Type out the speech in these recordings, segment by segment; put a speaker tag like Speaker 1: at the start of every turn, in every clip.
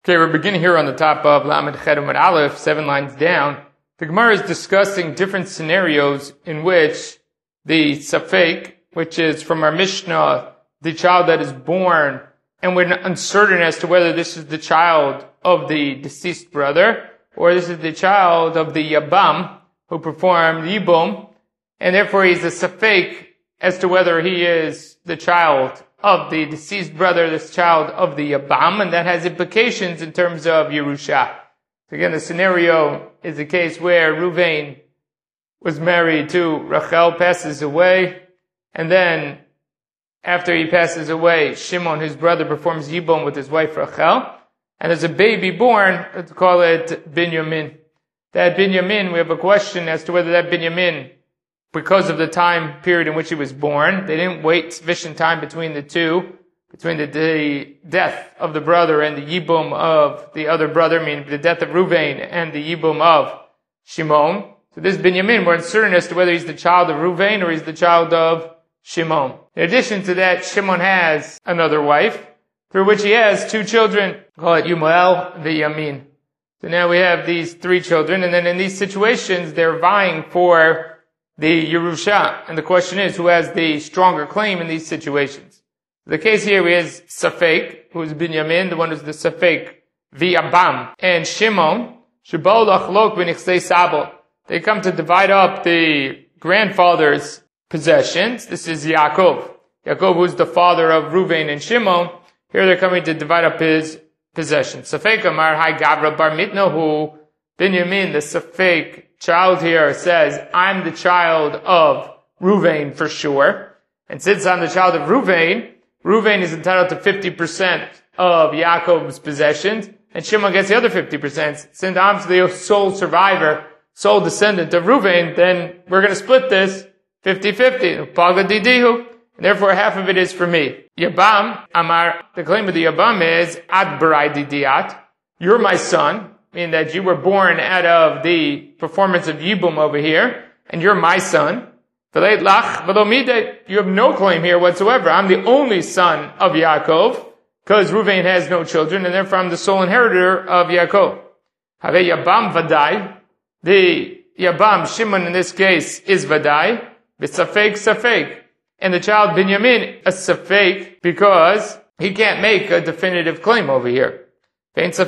Speaker 1: Okay, we're beginning here on the top of Lamed Chet Amud Aleph, 7 lines down. The Gemara is discussing different scenarios in which the Safek, which is from our Mishnah, the child that is born, and we're uncertain as to whether this is the child of the deceased brother, or this is the child of the Yabam, who performed Yibum, and therefore he's a Safek as to whether he is the child of the deceased brother, this child of the Yabam, and that has implications in terms of Yerusha. So again, the scenario is a case where Ruvain was married to Rachel, passes away, and then after he passes away, Shimon, his brother, performs Yibum with his wife Rachel, and there's a baby born, let's call it Binyamin. That Binyamin, we have a question as to whether that Binyamin, because of the time period in which he was born, they didn't wait sufficient time between the two, between the death of the brother and the Yibum of the other brother, meaning the death of Ruvain and the Yibum of Shimon. So this Binyamin, we're uncertain as to whether he's the child of Ruvain or he's the child of Shimon. In addition to that, Shimon has another wife, through which he has two children, call it Yumuel and Yamin. So now we have these three children, and then in these situations, they're vying for the Yerusha, and the question is, who has the stronger claim in these situations? The case here is Safek, who is Binyamin, the one who's the Safek, V'Yabam, and Shimon, Sheba'u Lachlok B'Nichsei Sabo. They come to divide up the grandfather's possessions. This is Yaakov. Yaakov, who's the father of Ruvain and Shimon. Here they're coming to divide up his possessions. Safek Amar Hai Gavra Bar Mitnahu, Binyamin, the Safek child here, says, I'm the child of Ruvain for sure. And since I'm the child of Ruvain, Ruvain is entitled to 50% of Yaakov's possessions, and Shimon gets the other 50%. Since I'm the sole survivor, sole descendant of Ruvain, then we're going to split this 50-50. Paga didihu. And therefore half of it is for me. Yabam, Amar, the claim of the Yabam is, Ad barai didiat. You're my son, meaning that you were born out of the performance of Yibum over here, and you're my son. You have no claim here whatsoever. I'm the only son of Yaakov, because Ruvain has no children, and therefore I'm the sole inheritor of Yaakov. Have Yabam vadai. The Yabam, Shimon in this case, is vadai. B'safek safek. And the child Binyamin, a safek, because he can't make a definitive claim over here. And a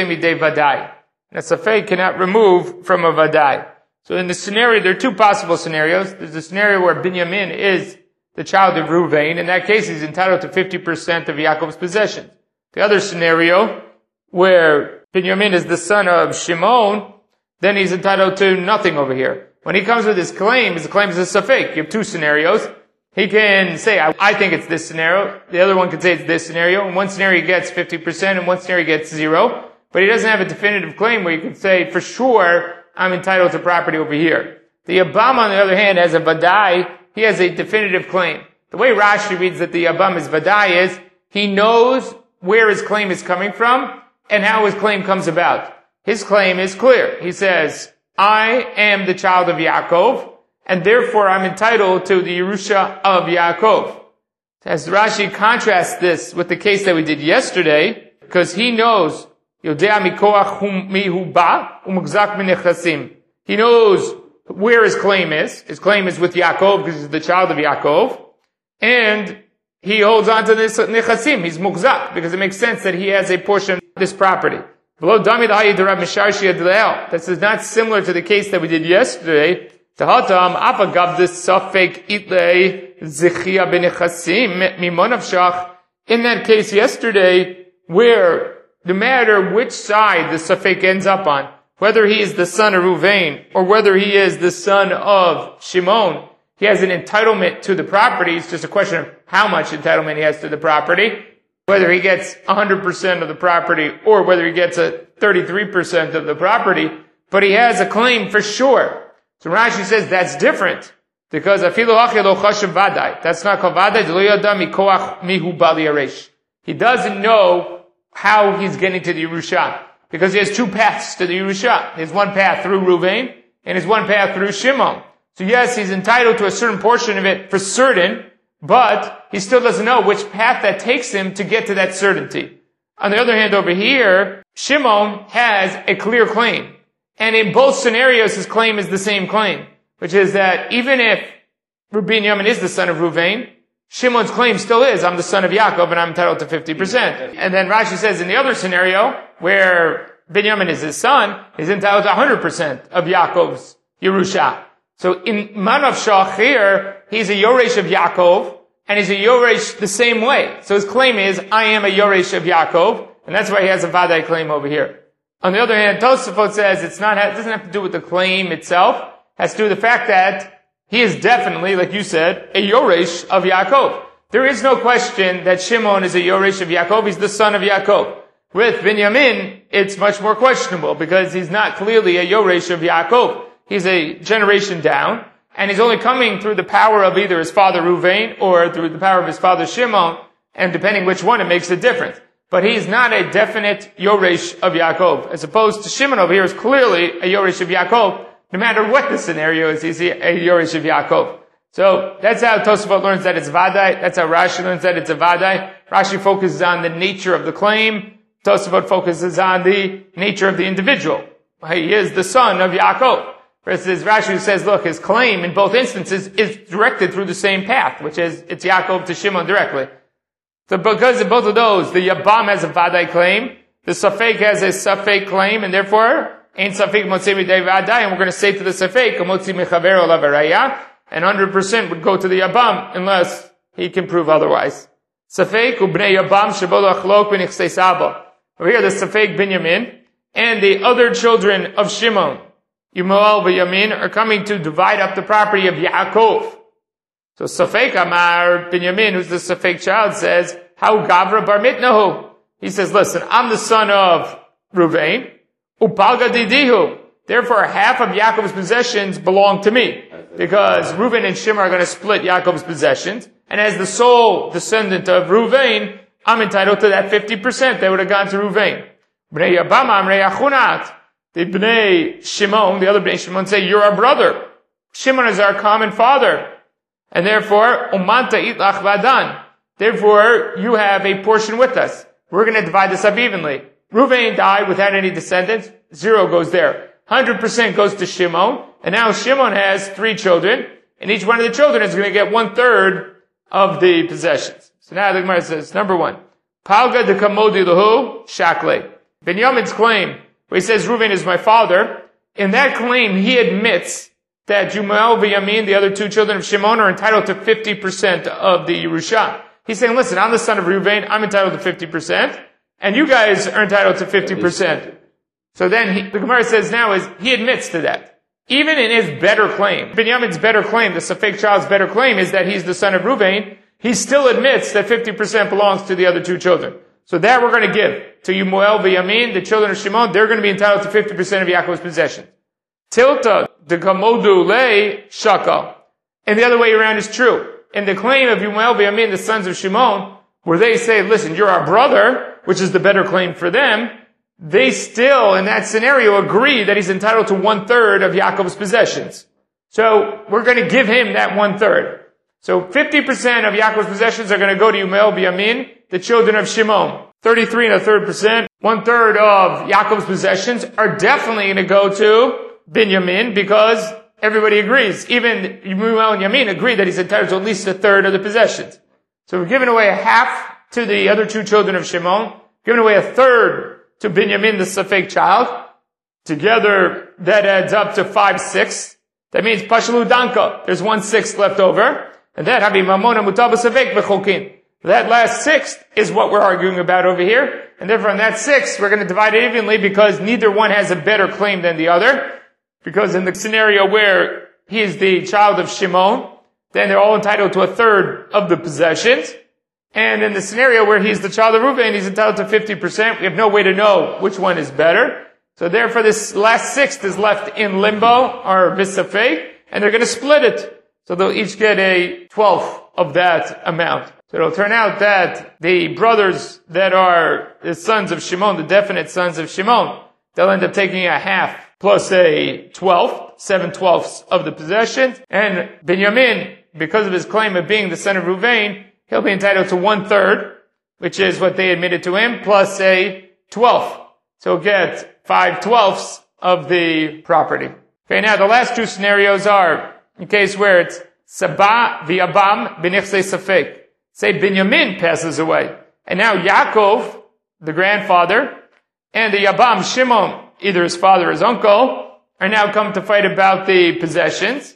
Speaker 1: safek cannot remove from a vadai. So in this scenario, there are two possible scenarios. There's a scenario where Binyamin is the child of Ruvain. In that case, he's entitled to 50% of Yaakov's possessions. The other scenario, where Binyamin is the son of Shimon, then he's entitled to nothing over here. When he comes with his claim is a safek. You have two scenarios. He can say, I think it's this scenario. The other one can say it's this scenario. In one scenario he gets 50%, and one scenario he gets 0. But he doesn't have a definitive claim where you can say, for sure, I'm entitled to property over here. The Yabam, on the other hand, has a vadai. He has a definitive claim. The way Rashi reads that the Yabam is vadai is, he knows where his claim is coming from, and how his claim comes about. His claim is clear. He says, I am the child of Yaakov, and therefore I'm entitled to the Yerusha of Yaakov. As Rashi contrasts this with the case that we did yesterday, because he knows, he knows where his claim is. His claim is with Yaakov because he's the child of Yaakov. And he holds on to this nechasim. He's mukzak because it makes sense that he has a portion of this property. This is not similar to the case that we did yesterday. In that case yesterday, where no matter which side the Safek ends up on, whether he is the son of Ruvain or whether he is the son of Shimon, he has an entitlement to the property. It's just a question of how much entitlement he has to the property, whether he gets 100% of the property or whether he gets a 33% of the property, but he has a claim for sure. So Rashi says that's different, because afilu achi lo chashav vadai. That's not called vadai. Lo yada mikoach mihu bali yaresh. He doesn't know how he's getting to the Yerusha, because he has two paths to the Yerusha. There's one path through Ruvain, and there's one path through Shimon. So yes, he's entitled to a certain portion of it for certain, but he still doesn't know which path that takes him to get to that certainty. On the other hand, over here, Shimon has a clear claim. And in both scenarios, his claim is the same claim, which is that even if Binyamin is the son of Ruvain, Shimon's claim still is, I'm the son of Yaakov and I'm entitled to 50%. And then Rashi says in the other scenario, where Binyamin is his son, he's entitled to 100% of Yaakov's Yerusha. So in Manav Shach here, he's a Yoresh of Yaakov, and he's a Yoresh the same way. So his claim is, I am a Yoresh of Yaakov, and that's why he has a Vadai claim over here. On the other hand, Tosafot says it doesn't have to do with the claim itself, it has to do with the fact that he is definitely, like you said, a Yoresh of Yaakov. There is no question that Shimon is a Yoresh of Yaakov, he's the son of Yaakov. With Binyamin, it's much more questionable, because he's not clearly a Yoresh of Yaakov. He's a generation down, and he's only coming through the power of either his father Ruvain, or through the power of his father Shimon, and depending which one, it makes a difference. But he's not a definite Yoresh of Yaakov, as opposed to Shimon over here is clearly a Yoresh of Yaakov. No matter what the scenario is, he's a Yoresh of Yaakov. So that's how Tosafot learns that it's Vadai. That's how Rashi learns that it's a Vadai. Rashi focuses on the nature of the claim. Tosafot focuses on the nature of the individual. He is the son of Yaakov. Versus Rashi says, look, his claim in both instances is directed through the same path, which is it's Yaakov to Shimon directly. So because of both of those, the Yabam has a Vadai claim, the Safek has a Safek claim, and therefore, Ein Safek Motzi Midei Vadai, and we're going to say to the Safek, Motzi Mechaver Olav Araya, and 100% would go to the Yabam, unless he can prove otherwise. Safek Ubnei Yabam Shebol Achlok B'Nichsei Saba. Over here, the Safek Binyamin, and the other children of Shimon, Yumuel v'Yamin, are coming to divide up the property of Yaakov. So Safek Amar Binyamin, who's the Safek child, says, how Gavra Bar Mitnahu? He says, listen, I'm the son of Ruvain, Upalga Didihu. Therefore, half of Yaakov's possessions belong to me, because Reuven and Shimon are going to split Yaakov's possessions, and as the sole descendant of Ruvain, I'm entitled to that 50% that would have gone to Ruvain. Bnei Yabama Amrei Achunat. The Bnei Shimon, the other Bnei Shimon, say, you're our brother. Shimon is our common father. And therefore, Umanta Itlach Vadan. Therefore, you have a portion with us. We're going to divide this up evenly. Reuven died without any descendants. 0 goes there. 100% goes to Shimon. And now Shimon has 3 children. And each one of the children is going to get 1/3 of the possessions. So now the Gemara says, number 1. Palga de Kamodi Lahu Shakle. Binyamin's claim, where he says, Reuven is my father, in that claim, he admits that Yumuel v'Yamin, the other 2 children of Shimon, are entitled to 50% of the Yerusha. He's saying, listen, I'm the son of Reuven, I'm entitled to 50%, and you guys are entitled to 50%. So then the Gemara says now is, he admits to that. Even in his better claim, Binyamin's better claim, the Safek child's better claim is that he's the son of Reuven, he still admits that 50% belongs to the other 2 children. So that we're going to give to Yumuel v'Yamin, the children of Shimon, they're going to be entitled to 50% of Yaakov's possessions. Tilta, the Kamodu Le Shaka. And the other way around is true. In the claim of Yumuel v'Yamin, the sons of Shimon, where they say, listen, you're our brother, which is the better claim for them, they still, in that scenario, agree that he's entitled to 1/3 of Yaakov's possessions. So we're going to give him that 1/3. So 50% of Yaakov's possessions are going to go to Yumuel v'Yamin, the children of Shimon. 33 1/3%, 1/3 of Yaakov's possessions are definitely going to go to Binyamin, because everybody agrees. Even Yumuel and Yamin agree that he's entitled to at least 1/3 of the possessions. So we've given away 1/2 to the other 2 children of Shimon, given away 1/3 to Binyamin, the Safek child. Together, that adds up to 5/6. That means Pashalu Danka. There's 1/6 left over. And that Habi Mamona Mutaba Safek B'Cholkin. That last 1/6 is what we're arguing about over here. And therefore on that 1/6, we're going to divide it evenly, because neither one has a better claim than the other. Because in the scenario where he is the child of Shimon, then they're all entitled to 1/3 of the possessions. And in the scenario where he's the child of Reuven, he's entitled to 50%. We have no way to know which one is better. So therefore this last 1/6 is left in limbo, or Visafek, and they're going to split it. So they'll each get a 1/12 of that amount. So it'll turn out that the brothers that are the sons of Shimon, the definite sons of Shimon, they'll end up taking 1/2 plus a 1/12, 7/12 of the possessions. And Binyamin, because of his claim of being the son of Reuven, he'll be entitled to 1/3 which is what they admitted to him, plus a 12th. So he'll get 5/12 of the property. Okay, now the last two scenarios are in case where it's Saba v'Yabam b'nichsei safek. Say Binyamin passes away, and now Yaakov, the grandfather, and the Yabam, Shimon, either his father or his uncle, are now come to fight about the possessions.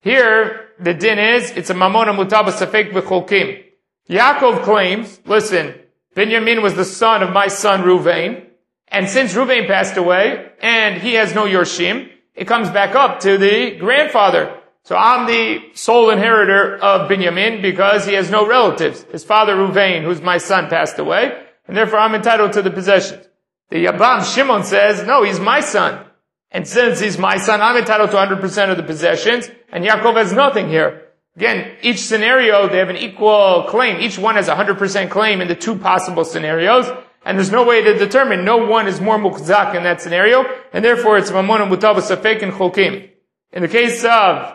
Speaker 1: Here, the din is, it's a mamona mutaba safek v'cholkim. Yaakov claims, listen, Binyamin was the son of my son Ruvain, and since Ruvain passed away, and he has no Yorshim, it comes back up to the grandfather. So I'm the sole inheritor of Binyamin because he has no relatives. His father Ruvain, who's my son, passed away, and therefore I'm entitled to the possessions. The Yabam, Shimon, says, no, he's my son. And since he's my son, I'm entitled to 100% of the possessions, and Yaakov has nothing here. Again, each scenario, they have an equal claim. Each one has 100% claim in the two possible scenarios, and there's no way to determine. No one is more mukhzak in that scenario, and therefore it's mamona mutaba safek and cholkim. In the case of,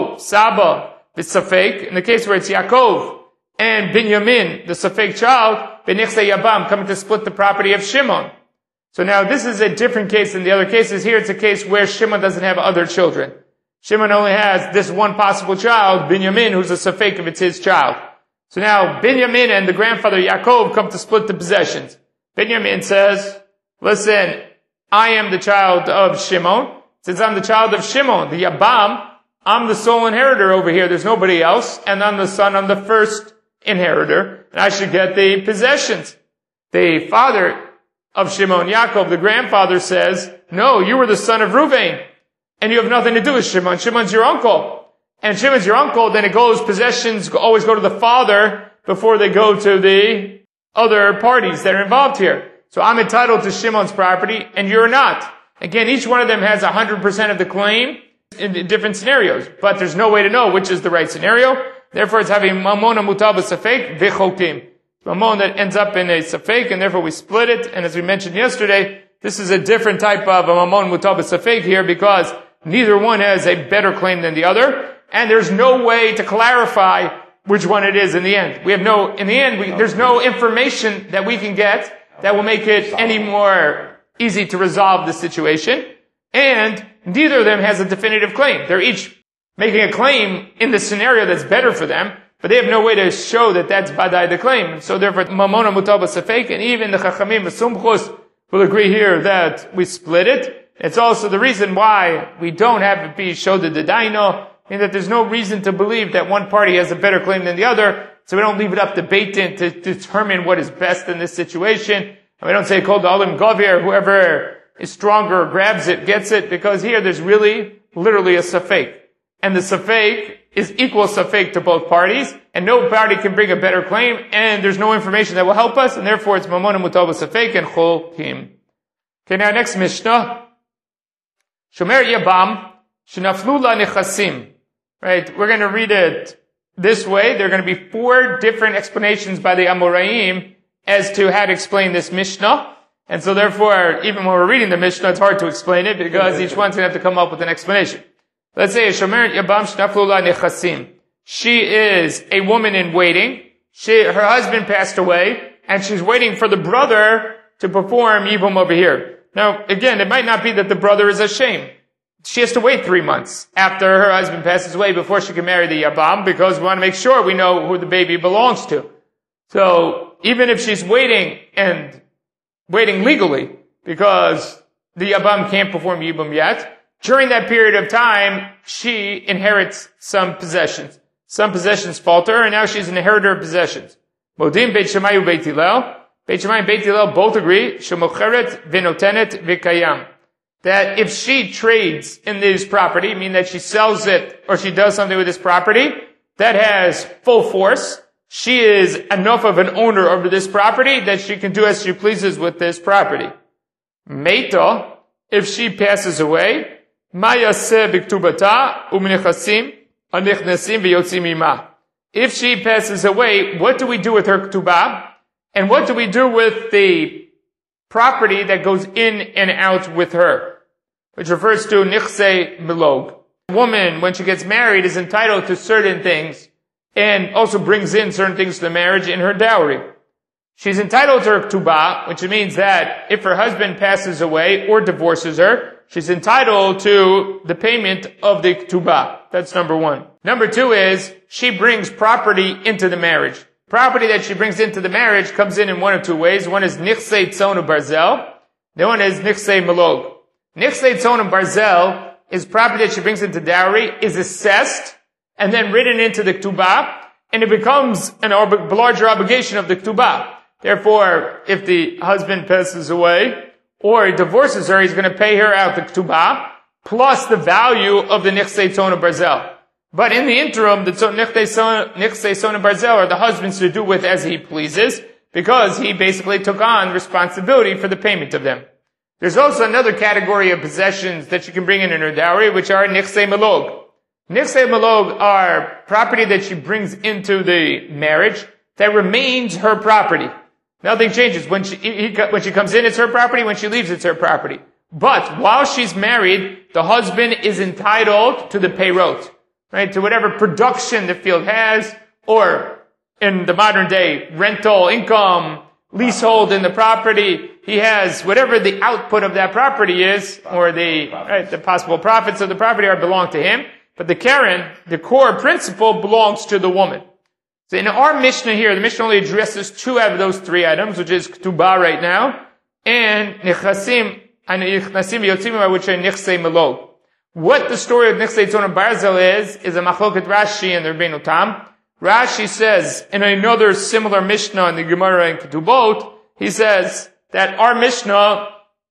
Speaker 1: Saba, the safek, in the case where it's Yaakov and Binyamin, the safek child, b'nichsei Yabam, coming to split the property of Shimon. So now this is a different case than the other cases. Here it's a case where Shimon doesn't have other children. Shimon only has this one possible child, Binyamin, who's a safek if it's his child. So now Binyamin and the grandfather Yaakov come to split the possessions. Binyamin says, listen, I am the child of Shimon. Since I'm the child of Shimon, the Yabam, I'm the sole inheritor over here. There's nobody else. And I'm the son, I'm the first inheritor. And I should get the possessions. The father of Shimon, Yaakov, the grandfather, says, no, you were the son of Ruvain, and you have nothing to do with Shimon. Shimon's your uncle. And Shimon's your uncle, then it goes, possessions always go to the father before they go to the other parties that are involved here. So I'm entitled to Shimon's property, and you're not. Again, each one of them has 100% of the claim in different scenarios, but there's no way to know which is the right scenario. Therefore, it's having mamona mutaba safek v'cholkim. Mamon that ends up in a safek, and therefore we split it. And as we mentioned yesterday, this is a different type of a mamon mutaba safek here because neither one has a better claim than the other, and there's no way to clarify which one it is in the end. There's no information that we can get that will make it any more easy to resolve the situation, and neither of them has a definitive claim. They're each making a claim in the scenario that's better for them, but they have no way to show that that's badai the claim. So therefore, mamona mutaba safek, and even the chachamim v'sumchus will agree here that we split it. It's also the reason why we don't have it be showed the daino, in that there's no reason to believe that one party has a better claim than the other, so we don't leave it up to Beit Din to determine what is best in this situation. And we don't say, kol da'olim govir, whoever is stronger grabs it, gets it, because here there's really, literally a safek. And the safek is equal safek to both parties, and no party can bring a better claim, and there's no information that will help us, and therefore it's mamona mutaba safek and cholkim. Okay, now next Mishnah. Shomer Yabam, shenaflu la nechasim. Right, we're going to read it this way. There are going to be 4 different explanations by the Amoraim as to how to explain this Mishnah. And so therefore, even when we're reading the Mishnah, it's hard to explain it because each one's going to have to come up with an explanation. Let's say, Shomer Yabam shenaflu la nechasim. She is a woman in waiting. Her husband passed away, and she's waiting for the brother to perform Yibum over here. Now, again, it might not be that the brother is ashamed. She has to wait 3 months after her husband passes away before she can marry the Yabam, because we want to make sure we know who the baby belongs to. So, even if she's waiting legally, because the Yabam can't perform Yibum yet, during that period of time, she inherits some possessions. Some possessions fall to her, and now she's an inheritor of possessions. Modim Beit Shammai u Beit Hillel. Beit Shammai and Beit Hillel both agree, shemocheret v'notenet v'kayam. That if she trades in this property, meaning that she sells it or she does something with this property, that has full force. She is enough of an owner over this property that she can do as she pleases with this property. Meita, if she passes away, ma yaseh b'ktubata u'mnechasim anichnesim v'yotzim ima. If she passes away, what do we do with her ktubah? And what do we do with the property that goes in and out with her, which refers to nichsei milog. A woman, when she gets married, is entitled to certain things and also brings in certain things to the marriage in her dowry. she's entitled to her ktubah, which means that if her husband passes away or divorces her, she's entitled to the payment of the ktubah. That's number one. Number two is, she brings property into the marriage. Property that she brings into the marriage comes in one of two ways. One is nichsei tzon u'barzel. The one is nichsei malog. Nichsei tzon u'barzel is property that she brings into dowry, is assessed, and then written into the ktubah, and it becomes a larger obligation of the ktubah. Therefore, if the husband passes away, or he divorces her, he's going to pay her out the ktubah, plus the value of the nichsei tzon u'barzel. But in the interim, the nichsei tzon u'barzel are the husband's to do with as he pleases, because he basically took on responsibility for the payment of them. There's also another category of possessions that she can bring in her dowry, which are nichsei malog. Nichsei malog are property that she brings into the marriage that remains her property. Nothing changes. When she comes in, it's her property. When she leaves, it's her property. But while she's married, the husband is entitled to the peirot, right? To whatever production the field has, or in the modern day, rental income, leasehold in the property. He has whatever the output of that property is, or the possible profits of the property belong to him. But the keren, the core principle, belongs to the woman. So in our Mishnah here, the Mishnah only addresses two out of those three items, which is ktubah right now, and nichasim yotzim, which are nichsei malog. What the story of nichsei tzon u'barzel is a machloket Rashi and the Rabbeinu Tam. Rashi says, in another similar Mishnah in the Gemara and Ketubot, he says that our Mishnah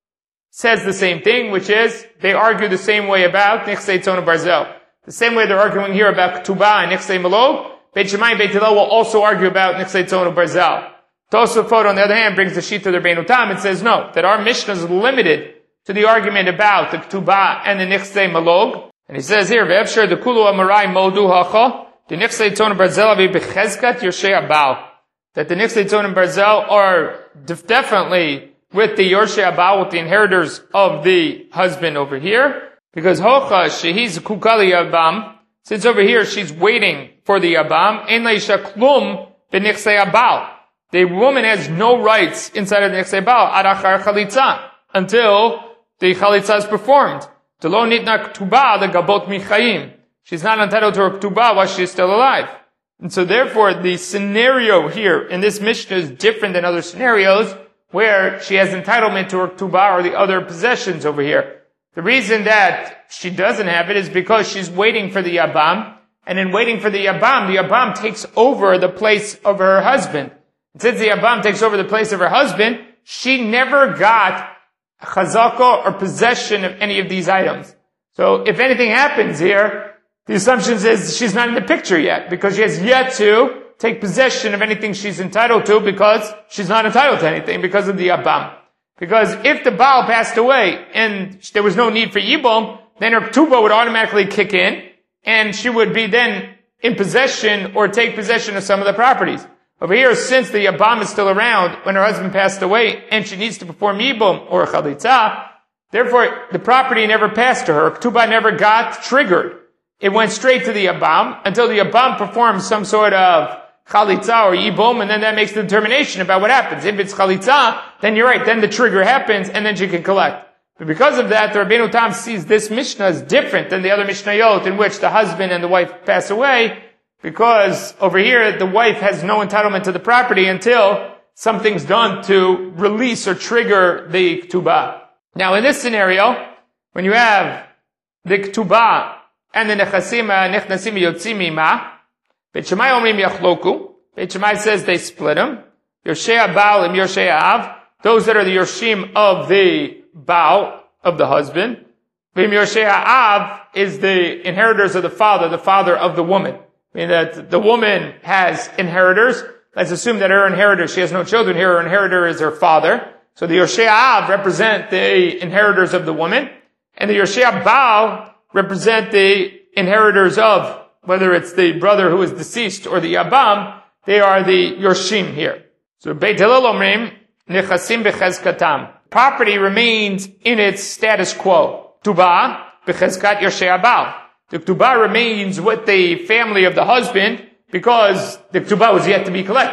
Speaker 1: says the same thing, which is, they argue the same way about nichsei tzon u'barzel. The same way they're arguing here about ktubah and nichsei malog, Beit Shammai and Beit Hillel will also argue about nichsei tzon u'barzel. Tosafot, on the other hand, brings the sheet of the Rabbeinu Tam and says no, that our Mishnah is limited to the argument about the ktubah and the nichsei malog. And he says here, Ve'efshar the kulu amarai modu hacha, the nichsei tzon u'barzel avi bechezkat yorshei abal. That the nichsei tzon u'barzel are definitely with the yorshei abal, with the inheritors of the husband over here. Because hocha shehiz kukali abam, since over here she's waiting for the abam, ein laisha klum b'nichsei abal. The woman has no rights inside of the nichsei abal, ad achar chalitza, until the chalitza is performed. Telo nitna ktubah legabot michayim. She's not entitled to her ktubah while she's still alive. And so therefore the scenario here in this Mishnah is different than other scenarios where she has entitlement to her ktubah or the other possessions over here. The reason that she doesn't have it is because she's waiting for the Yabam, and in waiting for the Yabam takes over the place of her husband. And since the Yabam takes over the place of her husband, she never got chazaka or possession of any of these items. So if anything happens here, the assumption is she's not in the picture yet, because she has yet to take possession of anything she's entitled to, because she's not entitled to anything because of the Yabam. Because if the Baal passed away and there was no need for Yibum, then her Ktubah would automatically kick in, and she would be then in possession or take possession of some of the properties. Over here, since the Yabam is still around when her husband passed away, and she needs to perform Yibum or Chalitza, therefore the property never passed to her. Ktubah never got triggered. It went straight to the Yabam until the Yabam performs some sort of Chalitza or Yibum, and then that makes the determination about what happens. If it's Chalitza, then you're right, then the trigger happens, and then she can collect. But because of that, the Rabbeinu Tam sees this Mishnah as different than the other Mishnayot in which the husband and the wife pass away, because over here, the wife has no entitlement to the property until something's done to release or trigger the Ktubah. Now, in this scenario, when you have the Ktubah and the Nechasim Yotzim Ima, Beit Shammai Omrim Yachloku. Beit Shammai says they split them. Yorshei Baal and Yorshei Av. Those that are the Yorshim of the Baal, of the husband. Vim Yorshei Av is the inheritors of the father of the woman. I mean that the woman has inheritors. Let's assume that her inheritor, she has no children here, her inheritor is her father. So the Yorshei Av represent the inheritors of the woman. And the Yorshei Baal represent the inheritors of, whether it's the brother who is deceased or the Yabam, they are the Yorshim here. So Beit Hillel Omrim, Nechasim bechezkatam. Property remains in its status quo. Ktubah bechezkat Yorshei Abal. The Ktubah remains with the family of the husband because the Ktubah was yet to be collected.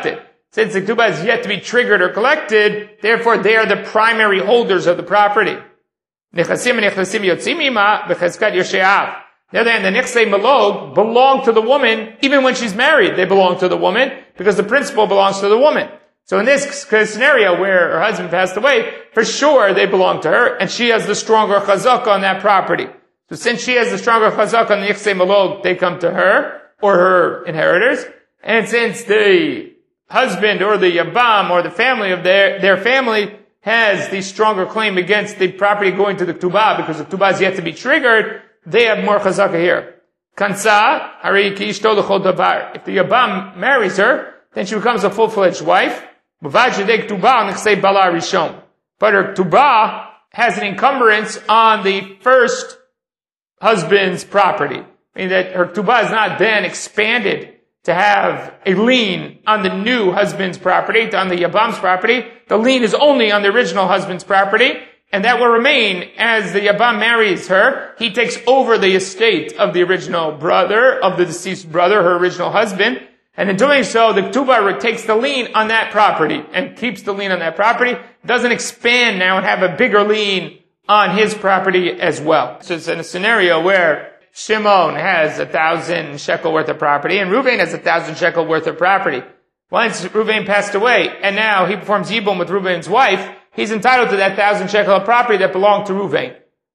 Speaker 1: Since the ketubah is yet to be triggered or collected, therefore they are the primary holders of the property. Nechasim nechasim yotzim ima b'chezkat yosheav. The other hand, the nechsei malog belong to the woman even when she's married. They belong to the woman because the principal belongs to the woman. So in this scenario where her husband passed away, for sure they belong to her, and she has the stronger chazak on that property. So since she has the stronger chazak on the nechsei malog, they come to her or her inheritors. And since the husband or the yabam or the family of their family has the stronger claim against the property going to the ketubah because the ketubah is yet to be triggered, they have more chazaka here. Kansa, hari ki ishto l'chol davar. If the yabam marries her, then she becomes a full-fledged wife. But her ketubah has an encumbrance on the first husband's property. Meaning that her ketubah is not then expanded to have a lien on the new husband's property, on the yabam's property. The lien is only on the original husband's property, and that will remain as the yabam marries her. He takes over the estate of the original brother, of the deceased brother, her original husband, and in doing so, the ketubah takes the lien on that property and keeps the lien on that property. Doesn't expand now and have a bigger lien on his property as well. So it's in a scenario where Shimon has 1,000 shekel worth of property, and Reuven has 1,000 shekel worth of property. Once Reuven passed away, and now he performs yibum with Reuven's wife, he's entitled to that 1,000 shekel of property that belonged to Reuven.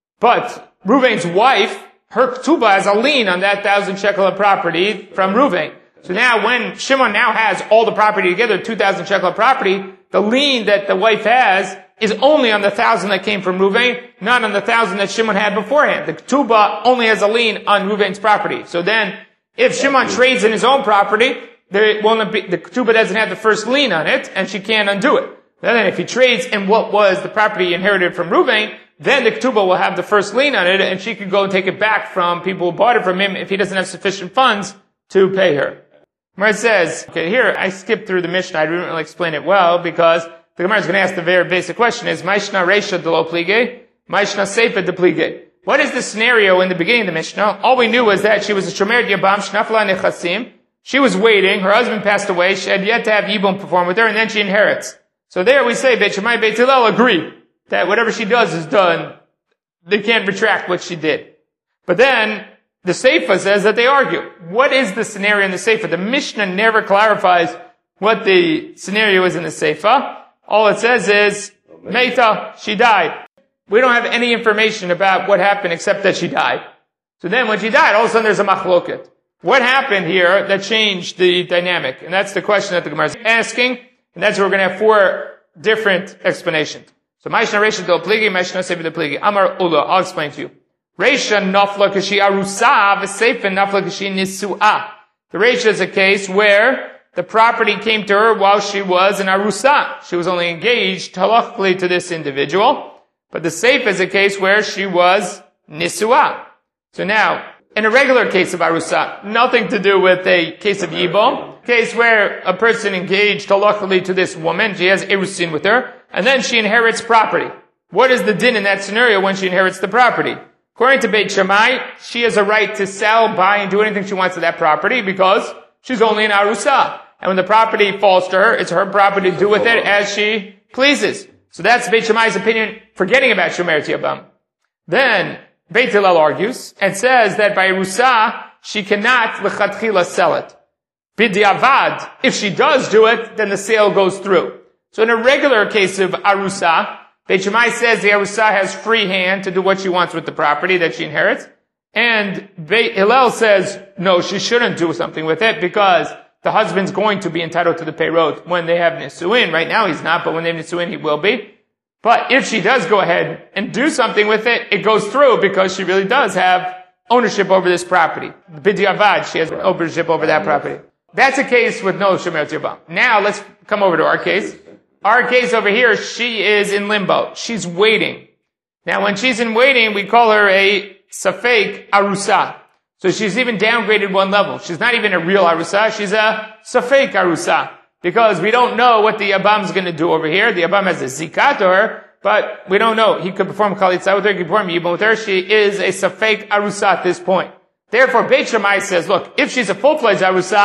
Speaker 1: But Reuven's wife, her ketubah has a lien on that 1,000 shekel of property from Reuven. So now when Shimon now has all the property together, 2,000 shekel of property, the lien that the wife has is only on the 1,000 that came from Reuven, not on the 1,000 that Shimon had beforehand. The ketubah only has a lien on Reuven's property. So then, if Shimon trades in his own property, the ketubah doesn't have the first lien on it, and she can't undo it. Then if he trades in what was the property inherited from Reuven, then the ketubah will have the first lien on it, and she could go and take it back from people who bought it from him if he doesn't have sufficient funds to pay her. Where it says, okay, here I skipped through the Mishnah. I didn't really explain it well because the Gemara is going to ask the very basic question: is Maishna Reisha de lo plige, Maishna Seifa de plige? What is the scenario in the beginning of the Mishnah? All we knew was that she was a Shomer Yabam Shnafla Nechasim. She was waiting. Her husband passed away. She had yet to have Yibum perform with her, and then she inherits. So there we say Beit Shammai, Beit Hillel agree that whatever she does is done. They can't retract what she did. But then the Seifa says that they argue. What is the scenario in the Seifa? The Mishnah never clarifies what the scenario is in the Seifa. All it says is, Meita, she died. We don't have any information about what happened except that she died. So then when she died, all of a sudden there's a machloket. What happened here that changed the dynamic? And that's the question that the Gemara is asking. And that's where we're going to have 4 different explanations. So, Maishna Reisha del Pligi, Maishna Seifa del Pligi. Amar Ula, I'll explain to you. Reisha nafla kashi arusa, v'seifa nafla kashi nisu'ah. The Reisha is a case where the property came to her while she was an arusa. She was only engaged halachically to this individual. But the Seifa is a case where she was nisu'ah. So now, in a regular case of arusa, nothing to do with a case of yibum, case where a person engaged halachically to this woman, she has erusin with her, and then she inherits property. What is the din in that scenario when she inherits the property? According to Beit Shammai, she has a right to sell, buy, and do anything she wants to that property because she's only an arusa. And when the property falls to her, it's her property to do with it as she pleases. So that's Beit Shammai's opinion, forgetting about Shomer Yabam. Then, Beit Hillel argues and says that by arusa, she cannot l'chatchila sell it. B'diavad, if she does do it, then the sale goes through. So in a regular case of arusa, Beit Shammai says the arusa has free hand to do what she wants with the property that she inherits. And Beit Hillel says, no, she shouldn't do something with it because the husband's going to be entitled to the peyrot when they have nisuin. Right now he's not, but when they have nisuin he will be. But if she does go ahead and do something with it, it goes through because she really does have ownership over this property. B'diavad, she has ownership over that property. That's a case with no Shomer Yabam. Now let's come over to our case. Our case over here, she is in limbo. She's waiting. Now when she's in waiting, we call her a Safek Arusa. So she's even downgraded one level. She's not even a real Arusa, she's a Safek Arusa. Because we don't know what the Yabam's going to do over here. The Yabam has a Zikah to her, but we don't know. He could perform Chalitza with her, he could perform Yibum with her. She is a Safek Arusa at this point. Therefore, Beit Shammai says, look, if she's a full-fledged Arusa,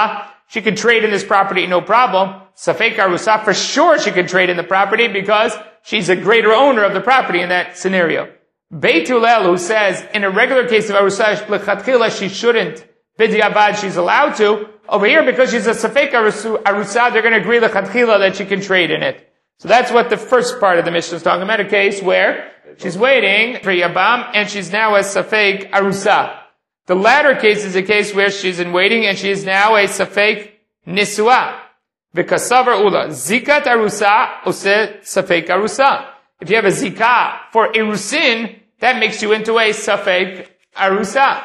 Speaker 1: she can trade in this property, no problem. Safek Arusa, for sure she can trade in the property because she's a greater owner of the property in that scenario. Beit Hillel, who says, in a regular case of Arusa, she shouldn't. B'diavad, she's allowed to. Over here, because she's a Safek Arusa, they're going to agree l'chatchila that she can trade in it. So that's what the first part of the Mishnah is talking about, a case where she's waiting for Yabam, and she's now a Safek Arusa. The latter case is a case where she's in waiting, and she is now a Safek Nisua. V'kasavar ula. Zikat Arusa, ose Safek Arusa. If you have a Zikah for Irusin, that makes you into a Safek Arusa.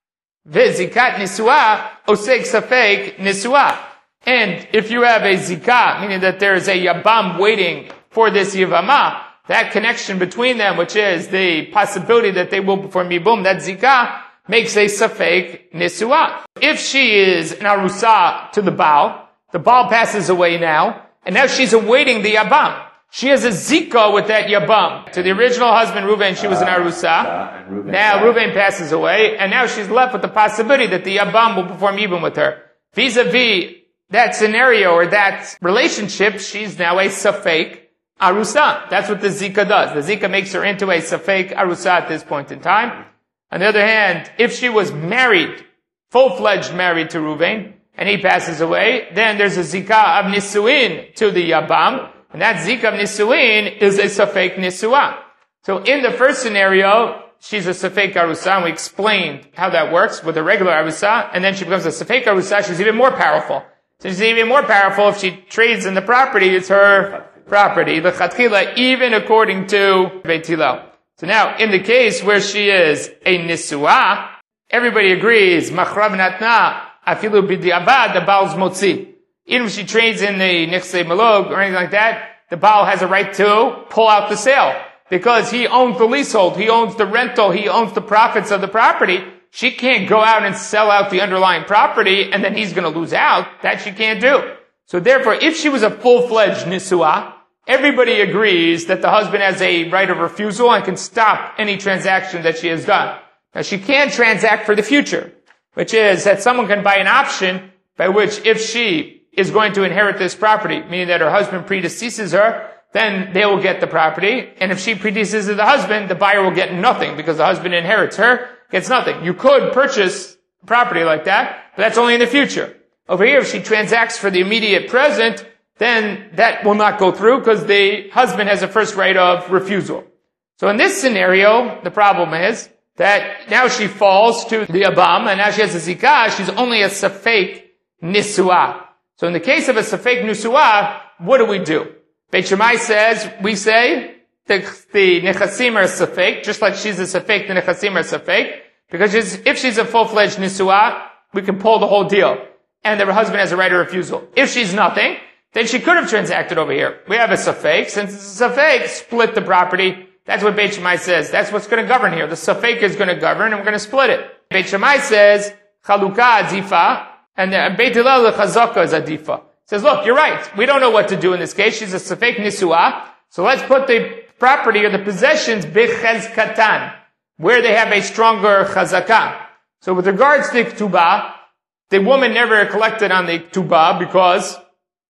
Speaker 1: V'zikat Nisua, osek Safek Nisua. And if you have a Zikah, meaning that there is a Yabam waiting for this Yivama, that connection between them, which is the possibility that they will perform Yibum, that Zikah makes a Safek Nisua. If she is an Arusa to the Baal passes away now, and now she's awaiting the Yabam. She has a Zika with that Yabam. To the original husband, Reuven, she was an Arusa. Now Reuven passes away, and now she's left with the possibility that the Yabam will perform Yibum with her. Vis-a-vis that scenario or that relationship, she's now a Safek Arusa. That's what the Zika does. The Zika makes her into a Safek Arusa at this point in time. On the other hand, if she was married, full-fledged married to Reuven, and he passes away, then there's a Zika of Nisuin to the Yabam, and that Zika of Nisuin is a Safek Nisua. So in the first scenario, she's a Safek Arusa, and we explained how that works with a regular Arusa, and then she becomes a Safek Arusa, she's even more powerful. So she's even more powerful if she trades in the property, it's her property, the Chatchila, even according to Beit Hillel. So now, in the case where she is a Nisua, everybody agrees, Machrav Natna, Afilu B'di'abad, the Baal's Motzi. Even if she trades in the Nechsei Malog or anything like that, the Baal has a right to pull out the sale. Because he owns the leasehold, he owns the rental, he owns the profits of the property. She can't go out and sell out the underlying property and then he's going to lose out. That she can't do. So therefore, if she was a full-fledged Nisua, everybody agrees that the husband has a right of refusal and can stop any transaction that she has done. Now she can transact for the future, which is that someone can buy an option by which if she is going to inherit this property, meaning that her husband predeceases her, then they will get the property. And if she predeceases the husband, the buyer will get nothing because the husband inherits her, gets nothing. You could purchase property like that, but that's only in the future. Over here, if she transacts for the immediate present, then that will not go through because the husband has a first right of refusal. So in this scenario, the problem is that now she falls to the Abam, and now she has a Zikah, she's only a Safek Nisua. So in the case of a Safek Nisua, what do? Beit Shammai says, we say, the Nechasim are Safek, just like she's a Safek, the Nechasim are Safek, because if she's a full-fledged Nisua, we can pull the whole deal. And the husband has a right of refusal. If she's nothing, then she could have transacted over here. We have a Safek. Since it's a Safek, split the property. That's what Beit Shammai says. That's what's going to govern here. The Safek is going to govern, and we're going to split it. Beit Shammai says, Chaluka Azifa, and Beit Hillel the Chazaka is Adifa. Says, look, you're right. We don't know what to do in this case. She's a Safek Nisua. So let's put the property or the possessions Bechezkatan, where they have a stronger Chazakah. So with regards to Ktubah, the woman never collected on the Ktubah because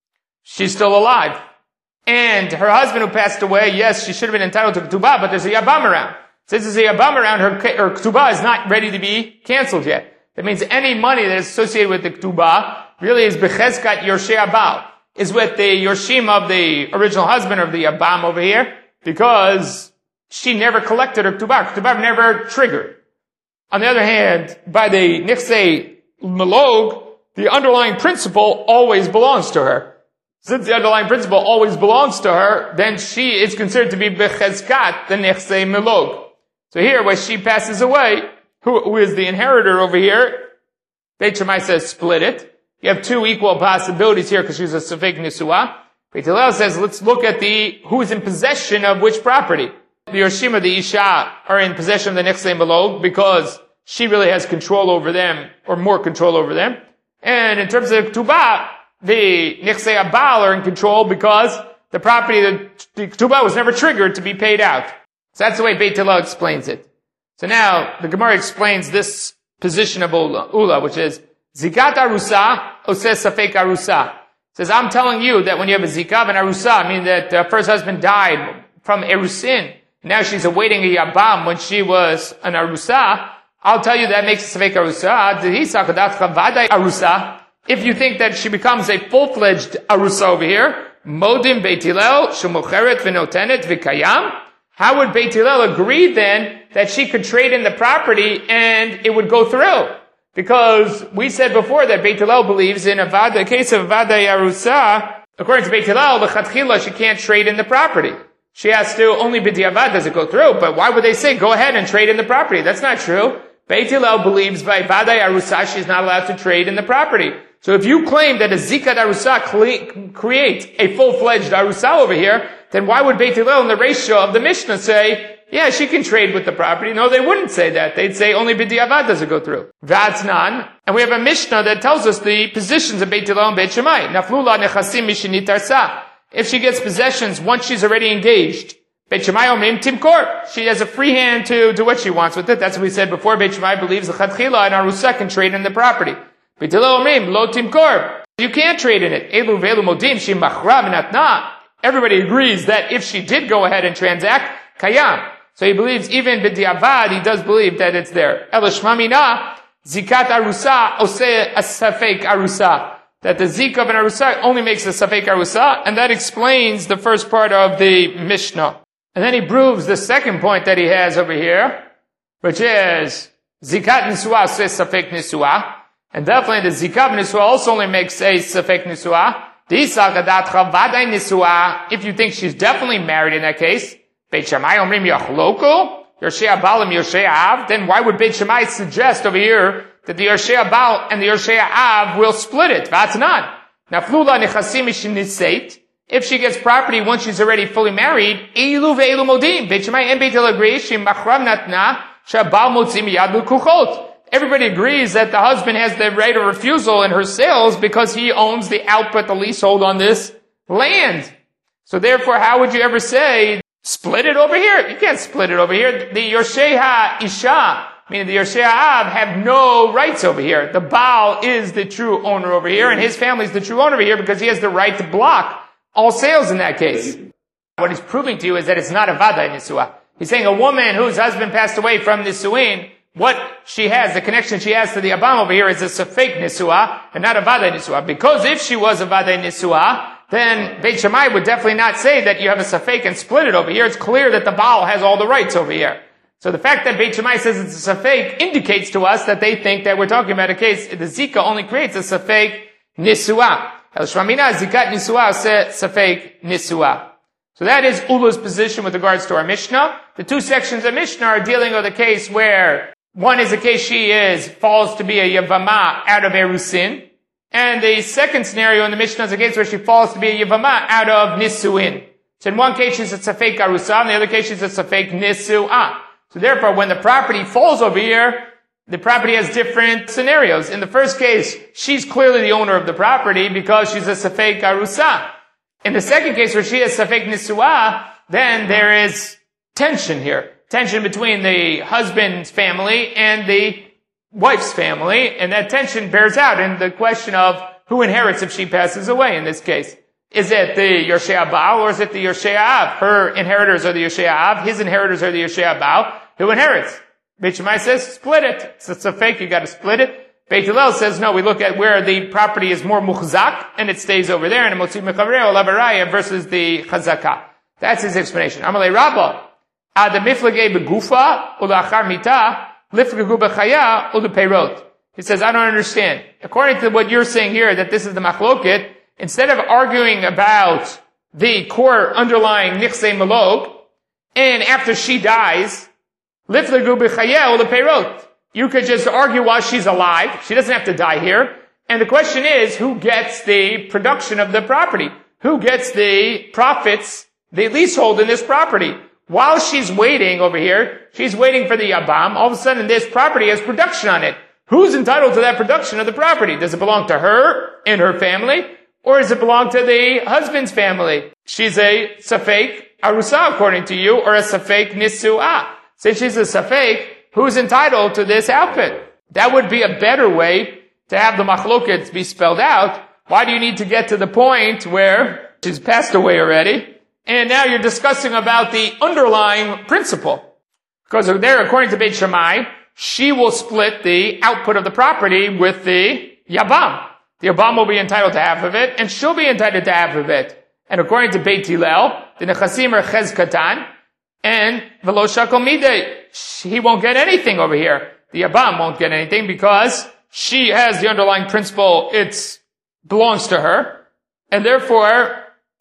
Speaker 1: she's still alive. And her husband who passed away, yes, she should have been entitled to Ktubah, but there's a Yabam around. Since there's a Yabam around, her Ktubah is not ready to be canceled yet. That means any money that is associated with the Ktubah really is Bechezkat Yorshei Abal, is with the Yorshim of the original husband of the Yabam over here, because she never collected her Ktubah. Ktubah never triggered. On the other hand, by the Nechsei Malog, the underlying principle always belongs to her. Since the underlying principle always belongs to her, then she is considered to be Bechezkat, the Nechsei Malog. So here, when she passes away, who is the inheritor over here? Beit Shammai says split it. You have two equal possibilities here because she's a Safek Nisua. Beit Hillel says let's look at who is in possession of which property. The Yorshim of the Isha are in possession of the Nechsei Malog because she really has control over them, or more control over them. And in terms of Ktubah, the Nechsei Abal are in control because the property, the Ktubah was never triggered to be paid out. So that's the way Beit Hillel explains it. So now, the Gemara explains this position of Ula, which is, Zikat arusa, oseh safek arusa. Says, I'm telling you that when you have a zikah of an arusa, meaning that the first husband died from erusin, now she's awaiting a yabam when she was an arusa, I'll tell you that makes a safek arusa. If you think that she becomes a full-fledged arusa over here, modim Beit Hillel shemocheret v'notenet v'kayam. How would Beit Hillel agree then that she could trade in the property and it would go through? Because we said before that Beit Hillel believes in a case of Avada Yarusa, according to Beit Hillel, the Chatchila, she can't trade in the property. She has to, only B'diavad does it go through. But why would they say, go ahead and trade in the property? That's not true. Beit Hillel believes by Avada Yarusa, she's not allowed to trade in the property. So if you claim that a Zikat Arusa creates a full-fledged Arusa over here, then why would Beit Hillel in the ratio of the Mishnah say, yeah, she can trade with the property? No, they wouldn't say that. They'd say only b'diavad does it go through. V'atznan. And we have a Mishnah that tells us the positions of Beit Hillel and Beit Shammai. Naflula nechasim mishinit arsa. If she gets possessions once she's already engaged, Beit Shammai omrim timkor. She has a free hand to do what she wants with it. That's what we said before. Beit Shammai believes the chatchila and arusa can trade in the property. Beit Hillel omrim lo timkor. You can't trade in it. Elu ve'elu modim she machra v'natna. Everybody agrees that if she did go ahead and transact, kayam. So he believes, even b'diavad, he does believe that it's there. Elishmamina, zikat arusa, oseh a safek arusa. That the zik of an arusa only makes a safek arusa, and that explains the first part of the Mishnah. And then he proves the second point that he has over here, which is, zikat nisua oseh safek nisua. And definitely the zikat nisua also only makes a safek nisua. If you think she's definitely married in that case, Beit Shammai omrim yachloko, Yorshei Baal and Yorshei Av, then why would Beit Shammai suggest over here that the Yorshei Baal and the Yorshei Av will split it? V'atnan. Naflula nechasim mishiniseit. If she gets property once she's already fully married, eilu ve'eilu modim. Beit Shammai and Beit Hillel agree, shemachram natna, shabal motzim yad l'kuchot. Everybody agrees that the husband has the right of refusal in her sales because he owns the output, the leasehold on this land. So therefore, how would you ever say, split it over here? You can't split it over here. The Yorshei HaIsha, meaning the Yorshei Av, have no rights over here. The Baal is the true owner over here, and his family is the true owner over here because he has the right to block all sales in that case. What he's proving to you is that it's not a Vada Nisua. He's saying a woman whose husband passed away from Nisuin, what she has, the connection she has to the Abam over here is a Safek Nisua, and not a Vada Nisua. Because if she was a Vada Nisua, then Beit Shammai would definitely not say that you have a safek and split it over here. It's clear that the Baal has all the rights over here. So the fact that Beit Shammai says it's a safek indicates to us that they think that we're talking about a case, the Zika only creates a safek nisua. El Shmamina Zikat nisua safek nisua. So that is Ula's position with regards to our Mishnah. The two sections of Mishnah are dealing with a case where one is a case she falls to be a Yavama out of Erusin. And the second scenario in the Mishnah is a case where she falls to be a Yavama out of Nisuin. So in one case she's a Safek Arusa, in the other case she's a Safek Nisu'ah. So therefore when the property falls over here, the property has different scenarios. In the first case, she's clearly the owner of the property because she's a Safek Arusa. In the second case where she is Safek Nisu'ah, then there is tension here. Tension between the husband's family and the wife's family, and that tension bears out in the question of who inherits if she passes away in this case. Is it the Yorshei Baal or is it the Yorshei Av? Her inheritors are the Yorshei Av, his inheritors are the Yorshei Baal. Who inherits? Beit Shammai says, split it. It's a fake, you gotta split it. Beit Hillel says, no, we look at where the property is more muchzak, and it stays over there, and Motzi Mechavreo Lavaraya versus the chazaka. That's his explanation. Amalei Rabba, ad miflagei begufa, ulachar mita, he says, I don't understand. According to what you're saying here, that this is the machloket, instead of arguing about the core underlying nichsei malog, and after she dies, you could just argue while she's alive. She doesn't have to die here. And the question is, who gets the production of the property? Who gets the profits, the leasehold in this property? While she's waiting over here, she's waiting for the Yabam, all of a sudden this property has production on it. Who's entitled to that production of the property? Does it belong to her and her family? Or does it belong to the husband's family? She's a Safek Arusa according to you, or a Safek Nisu'ah. Since she's a Safek, who's entitled to this outfit? That would be a better way to have the machloket be spelled out, why do you need to get to the point where she's passed away already? And now you're discussing about the underlying principle. Because there, according to Beit Shammai, she will split the output of the property with the Yabam. The Yabam will be entitled to half of it, and she'll be entitled to half of it. And according to Beit Hillel, the Nechasim are Chez Katan, and Velo Shakel Midei, he won't get anything over here. The Yabam won't get anything because she has the underlying principle, it belongs to her. And therefore,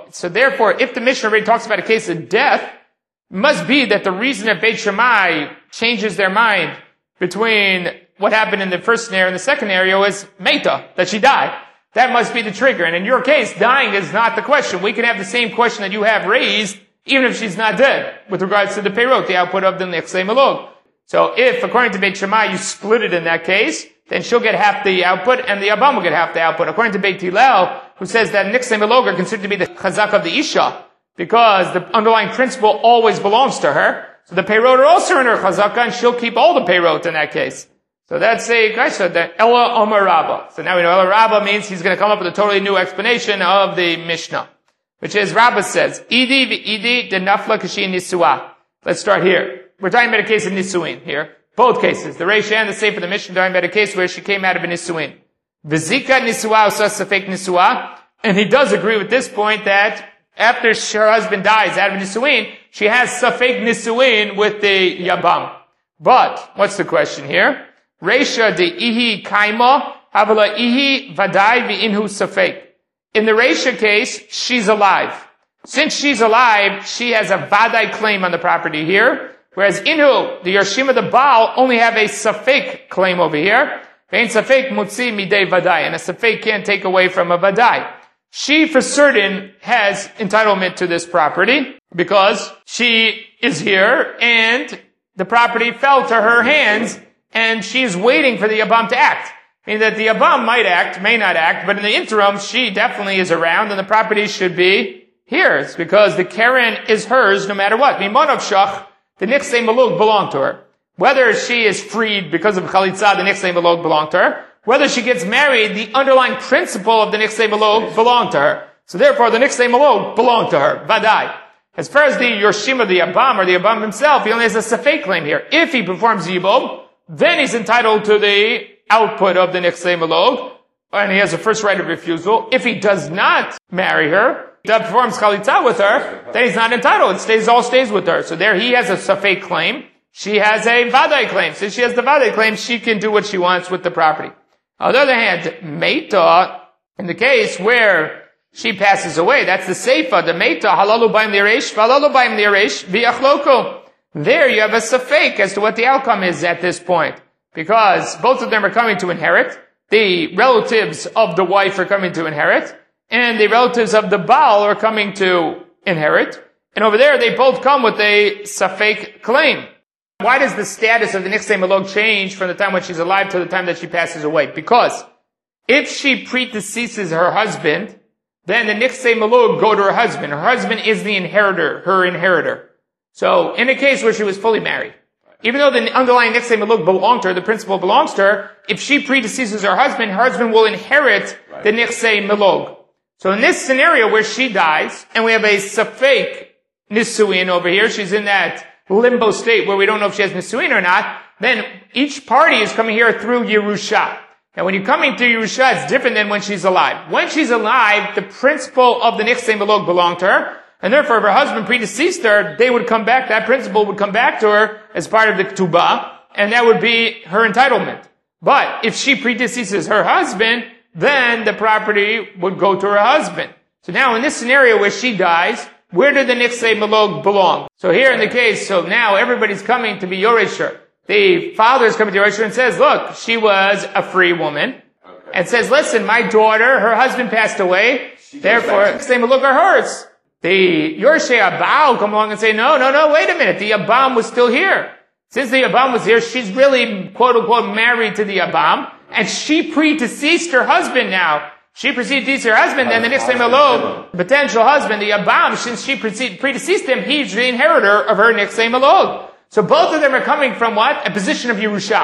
Speaker 1: if the Mishnah already talks about a case of death, it must be that the reason that Beit Shammai changes their mind between what happened in the first scenario and the second scenario is Meta, that she died. That must be the trigger. And in your case, dying is not the question. We can have the same question that you have raised, even if she's not dead, with regards to the Peirot, the output of the Nechsei Malog. So if, according to Beit Shammai, you split it in that case, then she'll get half the output, and the Yabam will get half the output. According to Beit Hillel, who says that Nechsei Malog are considered to be the Chazak of the Isha, because the underlying principle always belongs to her. So the Peirot are also in her Chazaka, and she'll keep all the Peirot in that case. So that's a Gaisha, the Ella Omer Rabba. So now we know Ella Rabba means he's going to come up with a totally new explanation of the Mishnah, which is Rabba says, Idi v'idi de nafla kashi nisua. Let's start here. We're talking about a case of Nisuin here. Both cases. The Reisha and the Sefer of the Mishnah are talking about a case where she came out of a Nisuin. V'zika nisua usa safek nisua. And he does agree with this point that after her husband dies out of a Nisuin, she has safek Nisuin with the Yabam. But, what's the question here? Reisha de ihi kaima, havala ihi vadai v'inhu safek. In the Reisha case, she's alive. Since she's alive, she has a vadai claim on the property here, whereas inhu, the Yershim of the Baal, only have a safek claim over here. Vein safek mutzi midei vadai, and a safek can't take away from a vadai. She, for certain, has entitlement to this property, because she is here, and the property fell to her hands, and she's waiting for the Yabam to act. Meaning that the Yabam might act, may not act, but in the interim, she definitely is around, and the property should be hers, because the Keren is hers no matter what. Mimonov Shach, the Nechsei Malug belong to her. Whether she is freed because of Chalitza, the Nechsei Malug belong to her. Whether she gets married, the underlying principle of the Nechsei Malug belong to her. So therefore, the Nechsei Malug belong to her. Vadai. As far as the Yershim of the Yabam, or the Yabam himself, he only has a Safek claim here. If he performs Yibum, then he's entitled to the output of the Nechsei Malog, and he has a first right of refusal. If he does not marry her, performs Chalitza with her, then he's not entitled. It all stays with her. So there he has a Safek claim. She has a Vadai claim. Since she has the Vadai claim, she can do what she wants with the property. On the other hand, Meita, in the case where she passes away, that's the Seifa, the Meita, Halalu Baim Liresh, Halalu Baim Liresh, V'Achloko. There you have a Safek as to what the outcome is at this point. Because both of them are coming to inherit. The relatives of the wife are coming to inherit. And the relatives of the Baal are coming to inherit. And over there they both come with a Safek claim. Why does the status of the Nechsei Malog change from the time when she's alive to the time that she passes away? Because if she predeceases her husband, then the Nechsei Malog go to her husband. Her husband is the inheritor, her inheritor. So, in a case where she was fully married, even though the underlying Nechsei Malug belonged to her, the principle belongs to her, if she predeceases her husband will inherit the Nechsei Malug. So in this scenario where she dies, and we have a Safek Nisuin over here, she's in that limbo state where we don't know if she has Nisuin or not, then each party is coming here through Yerusha. Now when you're coming through Yerusha, it's different than when she's alive. When she's alive, the principle of the Nechsei Malug belonged to her, and therefore if her husband predeceased her, they would come back, that principle would come back to her as part of the Ketubah, and that would be her entitlement. But if she predeceases her husband, then the property would go to her husband. So now in this scenario where she dies, where do the Nechsei Malog belong? So here in the case, so now everybody's coming to be Yoresher. The father is coming to Yoresher and says, look, she was a free woman. Okay. And says, listen, my daughter, her husband passed away, therefore Nechsei Malog are hers. The Yorshei Abal come along and say, no, wait a minute, the Yabam was still here. Since the Yabam was here, she's really, quote unquote, married to the Yabam, and she predeceased her husband now. She predeceased her husband, then the Nechsei Malog, potential husband, the Yabam, since she predeceased him, he's the inheritor of her Nechsei Malog. So both of them are coming from what? A position of Yerusha.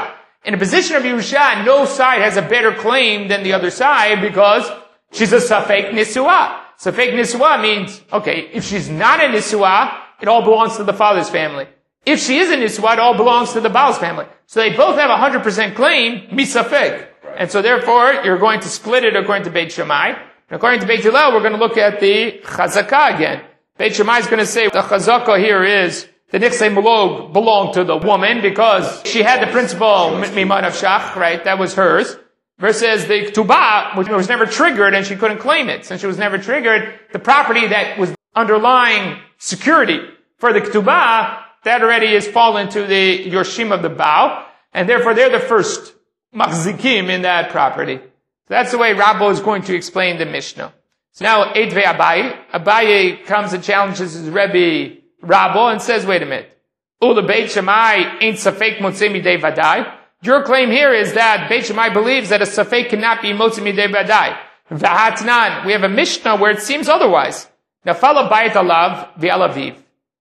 Speaker 1: In a position of Yerusha, no side has a better claim than the other side because she's a Safek Nisua. Safek Nisua means, okay, if she's not a Nisua, it all belongs to the father's family. If she is a Nisua, it all belongs to the Baal's family. So they both have 100% claim, Misafek. And so therefore, you're going to split it according to Beit Shammai. And according to Beit Hillel, we're going to look at the Chazakah again. Beit Shammai is going to say the Chazakah here is the Nichsei Malog belonged to the woman because she had the principle Miman of Shach, right? That was hers. Versus the Ketubah, which was never triggered and she couldn't claim it. Since she was never triggered, the property that was underlying security for the Ketubah, that already is fallen to the Yorshim of the Baal. And therefore they're the first Machzikim in that property. So that's the way Rabbo is going to explain the Mishnah. So now, Eidvei Abaye. Abaye comes and challenges his Rebbe Rabbo and says, wait a minute. Ula Beit Shammai ain't Safek Motzei Midei Vadai. Your claim here is that Beit Shammai believes that a Safek cannot be Motzei Midei Vadai. V'hatnan. We have a Mishnah where it seems otherwise. Nafal Abayit Alav V'alaviv.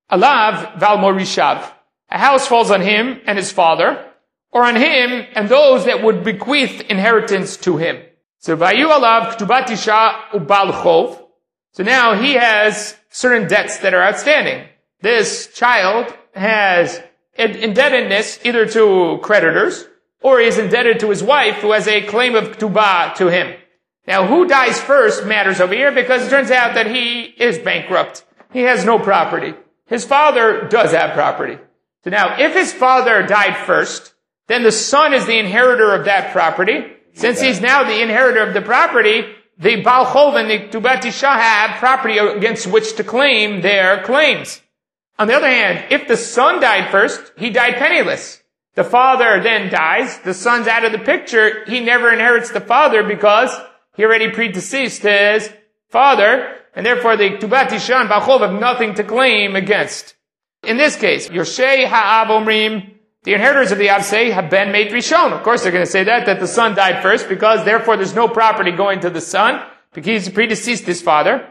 Speaker 1: Alav V'al Morishav. A house falls on him and his father, or on him and those that would bequeath inheritance to him. So Vayu Alav K'tubat Isha Ubal Chov. So now he has certain debts that are outstanding. This child has indebtedness either to creditors or he is indebted to his wife who has a claim of Ktubah to him. Now who dies first matters over here because it turns out that he is bankrupt. He has no property. His father does have property. So now if his father died first, then the son is the inheritor of that property. Since he's now the inheritor of the property, the Baal Chov and the K'tubat Isha have property against which to claim their claims. On the other hand, if the son died first, he died penniless. The father then dies, the son's out of the picture, he never inherits the father because he already predeceased his father, and therefore the K'tubat Isha and Baal Chov have nothing to claim against. In this case, Yoshei Ha'av Omrim, the inheritors of the Av say, have been made Rishon. Of course they're going to say that the son died first, because therefore there's no property going to the son, because he predeceased his father.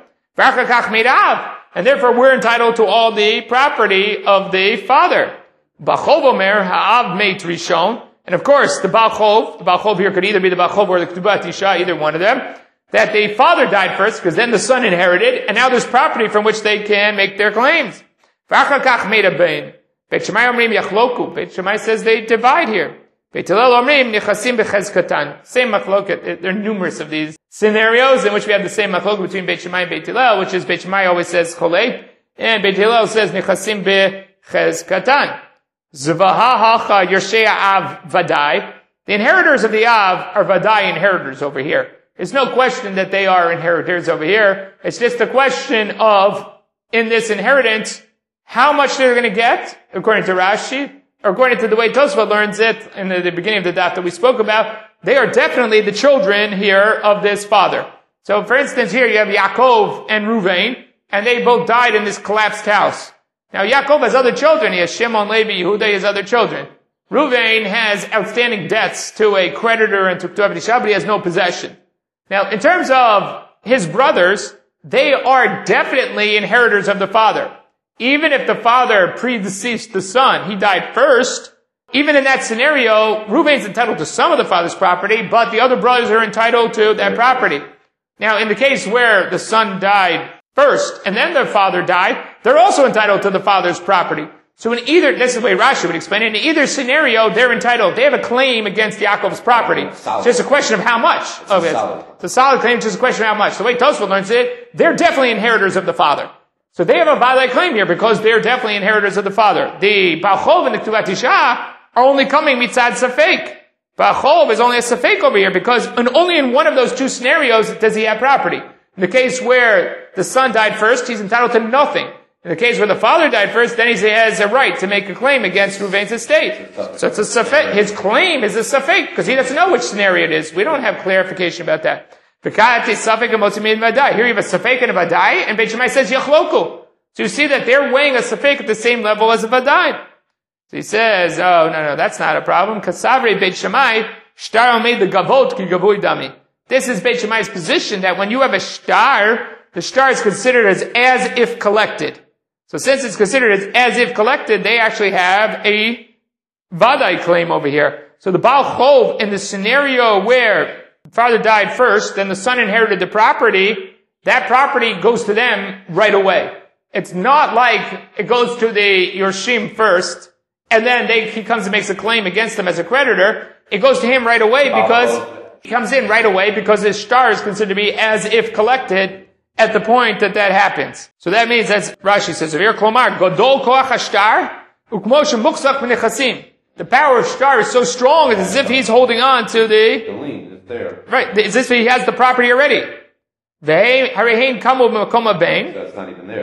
Speaker 1: And therefore we're entitled to all the property of the father. Bachov Omer Ha'av made Rishon. And of course, the Baal Chov here could either be the Baal Chov or the K'tubat Isha, either one of them, that the father died first, because then the son inherited, and now there's property from which they can make their claims. Beit Shammai Omrim Yachloku. Beit Shammai says they divide here. Beit Hillel Omrim Nichasim B'Chezkatan. Same machloket. There are numerous of these scenarios in which we have the same machloket between Beit Shammai and Beit Hillel, which is Beit Shammai always says Cholei, and Beit Hillel says Nichasim B'Chezkatan. Zvaha Hacha Yershei Av Vadai. The inheritors of the Av are Vadai inheritors over here. There's no question that they are inheritors over here. It's just a question of, in this inheritance, how much they're going to get, according to Rashi, or according to the way Tosfot learns it in the beginning of the daf that we spoke about, they are definitely the children here of this father. So for instance, here you have Yaakov and Ruvain, and they both died in this collapsed house. Now Yaakov has other children. He has Shimon, Levi, Yehuda, he has other children. Ruvain has outstanding debts to a creditor and to K'tubat Isha, but he has no possession. Now in terms of his brothers, they are definitely inheritors of the father. Even if the father predeceased the son, he died first, even in that scenario, Reuven's entitled to some of the father's property, but the other brothers are entitled to that property. Now, in the case where the son died first, and then their father died, they're also entitled to the father's property. So in either, this is the way Rashi would explain it, in either scenario, they're entitled, they have a claim against Yaakov's property. It's just a question of how much of it. It's a solid claim, it's just a question of how much. The way Tosfot learns it, they're definitely inheritors of the father. So they have a valid claim here because they're definitely inheritors of the father. The Baal Chov and the K'tubat Isha are only coming mitzad Safek. Baal Chov is only a Safek over here because only in one of those two scenarios does he have property. In the case where the son died first, he's entitled to nothing. In the case where the father died first, then he has a right to make a claim against Reuven's estate. So it's a Safek. His claim is a Safek because he doesn't know which scenario it is. We don't have clarification about that. Here you have a Safek and a Vadai, and Beit Shammai says Yachloku. So you see that they're weighing a Safek at the same level as a Vadai. So he says, oh, no, that's not a problem. Kasavre Beit Shammai, Shtar made the Gavot ki Gavui Dami. This is Beit Shammai's position that when you have a Shtar, the Shtar is considered as if collected. So since it's considered as if collected, they actually have a Vadai claim over here. So the Baal Chov, in the scenario where the father died first, then the son inherited the property, that property goes to them right away. It's not like it goes to the Yorshim first, and then he comes and makes a claim against them as a creditor. It goes to him right away because he comes in right away because his shtar is considered to be as if collected at the point that happens. So that means, as Rashi says over here, Klomar, Godol Koach HaShtar, Ukmo Shemuchzak B'Nechasim. The power of shtar is so strong, it's as if he's holding on to the
Speaker 2: lien is there.
Speaker 1: Right, it's as if he has the property already. That's not even there.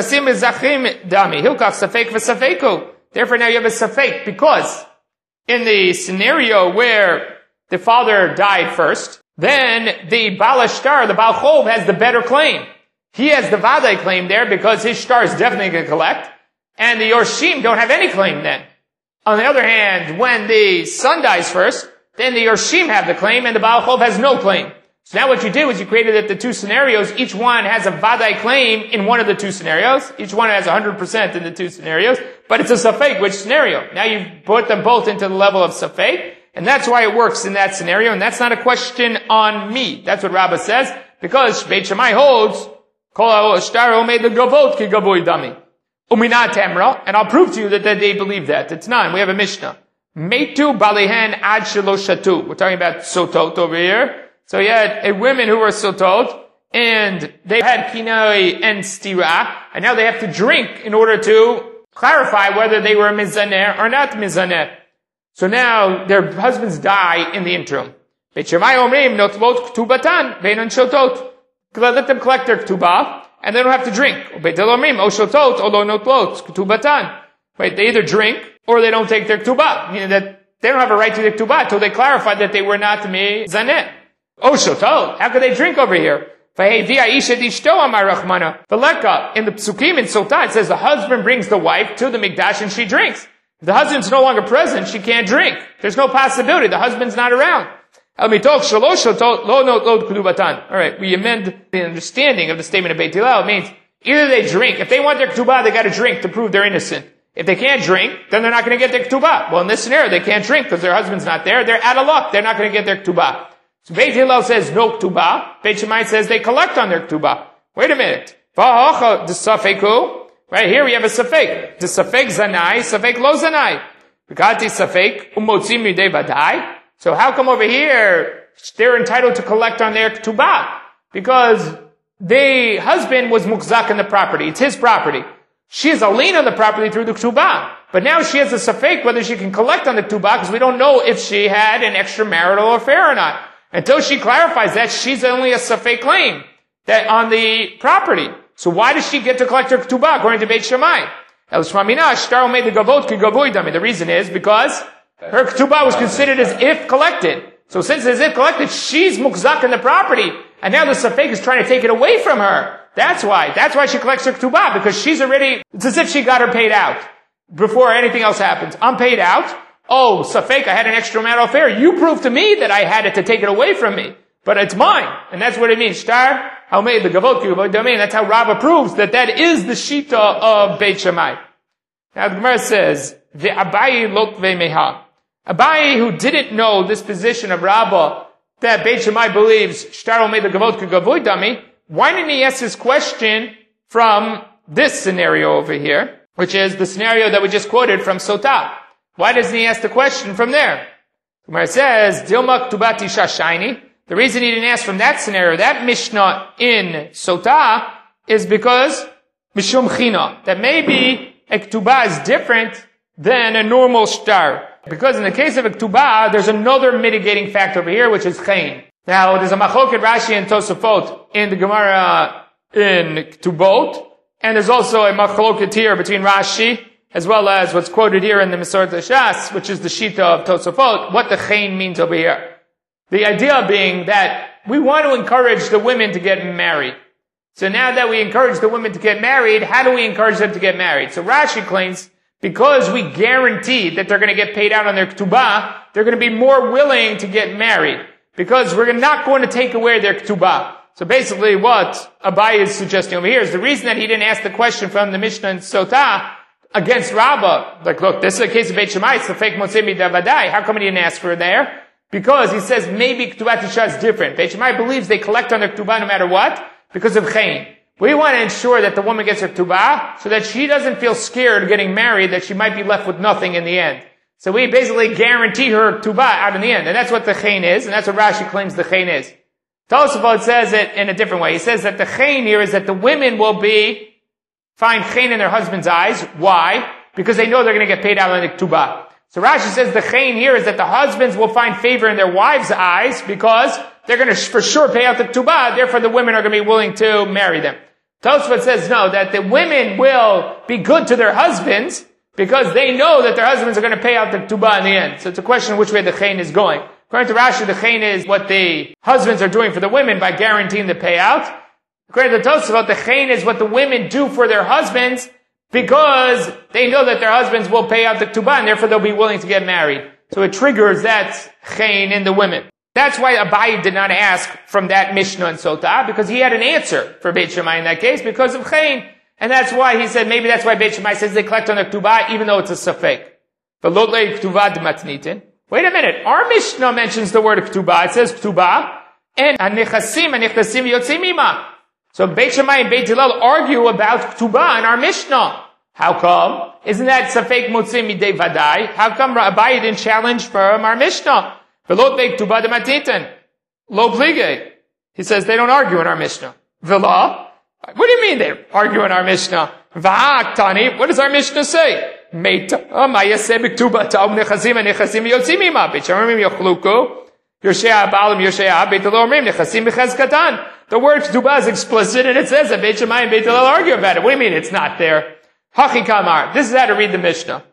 Speaker 1: Therefore now you have a safek, because in the scenario where the father died first, then the Baal Shtar, the Baal Chov, has the better claim. He has the Vadai claim there because his shtar is definitely going to collect, and the Yorshim don't have any claim then. On the other hand, when the son dies first, then the Yorshim have the claim and the Baal Chov has no claim. So now what you do is you created that the two scenarios, each one has a Vadai claim in one of the two scenarios. Each one has 100% in the two scenarios, but it's a Safek, which scenario? Now you've put them both into the level of Safek, and that's why it works in that scenario, and that's not a question on me. That's what Rabbah says, because Beit Shammai holds, Kol ha'shtar omed l'gavot ki gavoy dami. Uminat temra, and I'll prove to you that they believe that. It's not. We have a Mishnah. Meitu balihen ad shelo shatu. We're talking about sotot over here. So you had women who were sotot, and they had kinoi and stira, and now they have to drink in order to clarify whether they were mizaner or not mizaner. So now their husbands die in the interim. Beit Shammai omrim notvot ktubatan veinon shotot. Let them collect their ktubah, and they don't have to drink. Beit Hillel omrim o shotot o lo notvot ktubatan. Right, they either drink or they don't take their ktubah, meaning that they don't have a right to their ktubah until they clarify that they were not mizaner. Oh, shotot. How could they drink over here? In the Psukim in Sotah, it says the husband brings the wife to the Mikdash and she drinks. If the husband's no longer present, she can't drink. There's no possibility. The husband's not around. Alright, we amend the understanding of the statement of Beit Hillel. It means either they drink. If they want their ketubah, they got to drink to prove they're innocent. If they can't drink, then they're not going to get their ketubah. Well, in this scenario, they can't drink because their husband's not there. They're out of luck. They're not going to get their ketubah. So Beit Hillel says no ketubah. Beit Shammai says they collect on their ketubah. Wait a minute. The safeku. Right here we have a safek. The safek zanai, safek lo zanai. V'kati safek umotzim midei vadai. So how come over here they're entitled to collect on their ketubah? Because the husband was mukzak in the property. It's his property. She has a lien on the property through the ketubah. But now she has a safek whether she can collect on the ketubah because we don't know if she had an extramarital affair or not. Until she clarifies that, she's only a safek claim that on the property. So why does she get to collect her ketubah according to Beit Shammai? The reason is because her ketubah was considered as if collected. So since it's as if collected, she's mukzak in the property, and now the safek is trying to take it away from her. That's why she collects her ketubah, because she's already, it's as if she got her paid out before anything else happens. I'm paid out. Oh, safek, I had an extramarital affair. You proved to me that I had it to take it away from me. But it's mine. And that's what it means. Shtar, how made the gavot domain. That's how Rabbah proves that is the shita of Beit Shammai. Now the Gemara says, Abayi lot ve'meha. Abayi, who didn't know this position of Rabbah, that Beit Shammai believes shtar made the gavot gavoy dami, why didn't he ask this question from this scenario over here, which is the scenario that we just quoted from Sotah? Why doesn't he ask the question from there? Gemara says, Dilma ktubati shashayni. The reason he didn't ask from that scenario, that Mishnah in Sotah, is because Mishum China, that maybe a ktubah is different than a normal shtar. Because in the case of a ktubah, there's another mitigating factor over here, which is chayin. Now, there's a machloket Rashi and Tosafot in the Gemara in Ktubot, and there's also a machloket here between Rashi, as well as what's quoted here in the Mesorah Shas, which is the Shita of Tosafot, what the chayin means over here. The idea being that we want to encourage the women to get married. So now that we encourage the women to get married, how do we encourage them to get married? So Rashi claims, because we guarantee that they're going to get paid out on their ketubah, they're going to be more willing to get married. Because we're not going to take away their ketubah. So basically what Abaye is suggesting over here is the reason that he didn't ask the question from the Mishnah in Sotah, against Rabbah. Like, look, this is a case of Beit Shammai, it's the fake Motzei Midavadai. How come he didn't ask for it there? Because he says maybe Ktubat Isha is different. Beit Shammai believes they collect on their Ktubah no matter what, because of Chayin. We want to ensure that the woman gets her Ktubah, so that she doesn't feel scared getting married, that she might be left with nothing in the end. So we basically guarantee her Ktubah out in the end. And that's what the Chayin is, and that's what Rashi claims the Chayin is. Tosafot says it in a different way. He says that the Chayin here is that the women will find Chayin in their husband's eyes. Why? Because they know they're going to get paid out on the Ktubah. So Rashi says the Chayin here is that the husbands will find favor in their wives' eyes because they're going to for sure pay out the Ktubah, therefore the women are going to be willing to marry them. Tosafot says no, that the women will be good to their husbands because they know that their husbands are going to pay out the Ktubah in the end. So it's a question of which way the Chayin is going. According to Rashi, the Chayin is what the husbands are doing for the women by guaranteeing the payout. According to Tosafot, the Chayin is what the women do for their husbands because they know that their husbands will pay out the Ktubah and therefore they'll be willing to get married. So it triggers that Chayin in the women. That's why Abaye did not ask from that Mishnah in Sotah, because he had an answer for Beit Shammai in that case because of Chayin. And that's why he said maybe that's why Beit Shammai says they collect on the Ktubah even though it's a Safek. But Lot Lei Ktubah D'matnitin. Wait a minute. Our Mishnah mentions the word Ktubah. It says Ktubah and Anichasim Yotzim Ima. So Beit Shammai and Beit Hillel argue about Ktubah in our Mishnah. How come? Isn't that Safek Motzei Midei Vadai? How come Abaye didn't challenge from our Mishnah? V'lo Beit Ktubah D'matnitin. Lo Plige. He says they don't argue in our Mishnah. V'la? What do you mean they argue in our Mishnah? V'ha'aktani. What does our Mishnah say? Meita. Ma yaseh b'ktubah ta'um nechazim and yotzim ima. Beit Shammai yochluku. Yoshea ba'alim Yoshea. Beit Hillel omrim nechasim b'chazkatan. The word Ktubah is explicit and it says that Beit Shammai and Beit Hillel argue about it. What do you mean it's not there? Hachi kamar. This is how to read the Mishnah.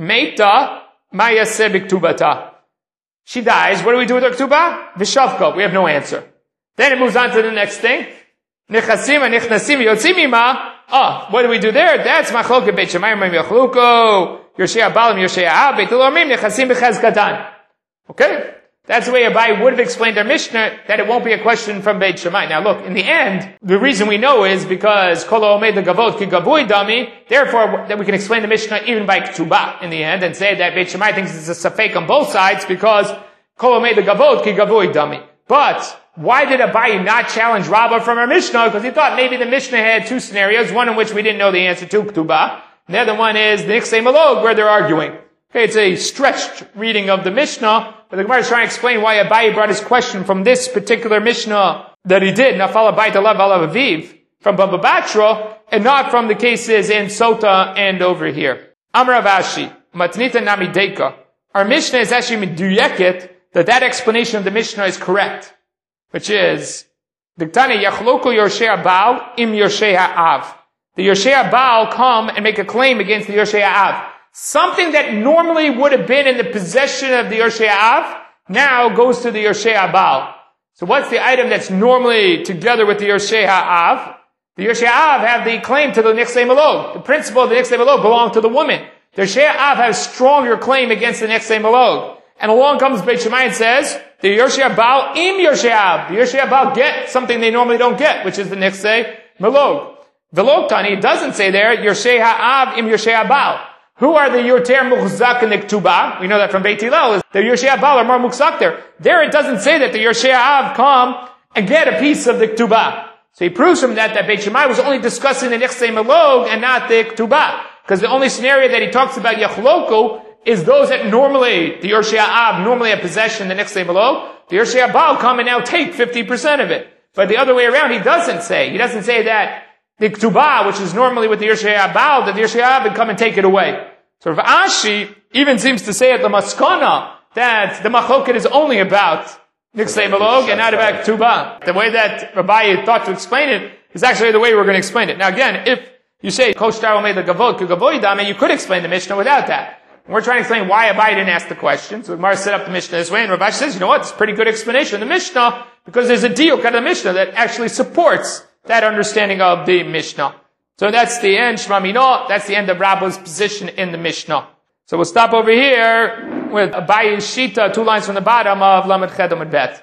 Speaker 1: Meita ma yaseh b'ktubata. She dies. What do we do with her Ktubah? V'shavko. We have no answer. Then it moves on to the next thing. Nechasim and nechnasim yotzim ima. What do we do there? That's machloket Beit Shammai yochluko. Yoshea ba'alim Yoshea. Beit Hillel omrim nechasim b'chazkatan. Okay? That's the way Abaye would have explained our Mishnah, that it won't be a question from Beit Shammai. Now look, in the end, the reason we know is because Kol ha'omed legavot ki gavui dami, therefore that we can explain the Mishnah even by Ktubah in the end and say that Beit Shammai thinks it's a safek on both sides because Kol ha'omed legavot ki gavui dami. But why did Abaye not challenge Rabbah from our Mishnah? Because he thought maybe the Mishnah had two scenarios, one in which we didn't know the answer to Ktubah, and the other one is the Niksei Malog where they're arguing. Okay, it's a stretched reading of the Mishnah, but the Gemara is trying to explain why Abaye brought his question from this particular Mishnah that he did, Nafal Abayit Alav Alav Aviv, from Baba Batra, and not from the cases in Sota and over here. Amar Rav Ashi, Matnita Nami Deika. Our Mishnah is actually meduyeket that explanation of the Mishnah is correct, which is, Diktani Yachloku Yoshea Baal im Yoshea Av. The Yoshea Baal come and make a claim against the Yoshea Av. Something that normally would have been in the possession of the Yoshea Av, now goes to the Yoshea Baal. So what's the item that's normally together with the Yoshea Av? The Yoshea Av have the claim to the Niksei Malog. The principle of the Niksei Malog belong to the woman. The Yoshea Av has stronger claim against the Niksei Malog. And along comes Beit Shammai and says, the Yoshea Baal im Yoshea Av. The Yoshea Baal get something they normally don't get, which is the Niksei Malog. V'lo Tani, it doesn't say there, Yoshea Av im Yoshea Baal. Who are the Yoter Muchzak in the Ktubah? We know that from Beit Hillel. The Yoshea Baal are more Muchzak there. There it doesn't say that the Yoshea Av come and get a piece of the Ktubah. So he proves from that Beit Shammai was only discussing the Niksei Malog and not the Ktubah. Because the only scenario that he talks about Yachloku is those that normally, the Yoshea Av normally have possession the Niksei Malog. The Yoshea Baal come and now take 50% of it. But the other way around, he doesn't say that the Ktubah, which is normally with the Yoshea Baal, that the Yoshea Av would come and take it away. So Rav Ashi even seems to say at the Maskana that the Machloket is only about Niksei Malog and not about Ktubah. The way that Rabbi thought to explain it is actually the way we're going to explain it. Now again, if you say, Koshtar made the Gavot, Kugavoy Dame, you could explain the Mishnah without that. And we're trying to explain why Abaye didn't ask the question. So Gemara set up the Mishnah this way, and Rav Ashi says, you know what, it's a pretty good explanation of the Mishnah, because there's a diuk out of the Mishnah that actually supports that understanding of the Mishnah. So that's the end, Shema Mino, that's the end of Rabbah's position in the Mishnah. So we'll stop over here with Abaye's Shita, 2 lines from the bottom of Lamed Ched Amud Bet.